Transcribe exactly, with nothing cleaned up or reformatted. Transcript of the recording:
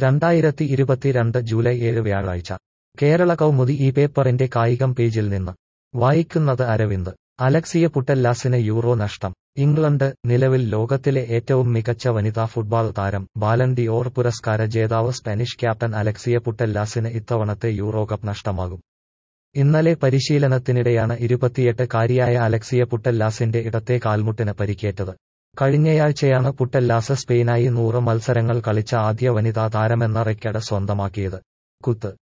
രണ്ടായിരത്തി ഇരുപത്തിരണ്ട് ജൂലൈ ഏഴ് വ്യാഴാഴ്ച കേരള കൗമുദി ഈ പേപ്പറിന്റെ കായികം പേജിൽ നിന്ന് വായിക്കുന്നത് അരവിന്ദ്. അലക്സിയ പുട്ടല്ലാസിന് യൂറോ നഷ്ടം. ഇംഗ്ലണ്ട് നിലവിൽ ലോകത്തിലെ ഏറ്റവും മികച്ച വനിതാ ഫുട്ബോൾ താരം, ബാലൺ ഡി ഓർ പുരസ്കാര ജേതാവ് സ്പാനിഷ് ക്യാപ്റ്റൻ അലക്സിയ പുട്ടല്ലാസിന് ഇത്തവണത്തെ യൂറോ കപ്പ് നഷ്ടമാകും. ഇന്നലെ പരിശീലനത്തിനിടെയാണ് ഇരുപത്തിയെട്ട് കാരിയായ അലക്സിയ പുട്ടല്ലാസിന്റെ ഇടത്തെ കാൽമുട്ടിന് പരിക്കേറ്റത്. കഴിഞ്ഞയാഴ്ചയാണ് പുട്ടല്ലാസ് സ്പെയിനായി നൂറ് മത്സരങ്ങൾ കളിച്ച ആദ്യ വനിതാ താരമെന്ന റെക്കോർഡ് സ്വന്തമാക്കിയത്. കുത്ത്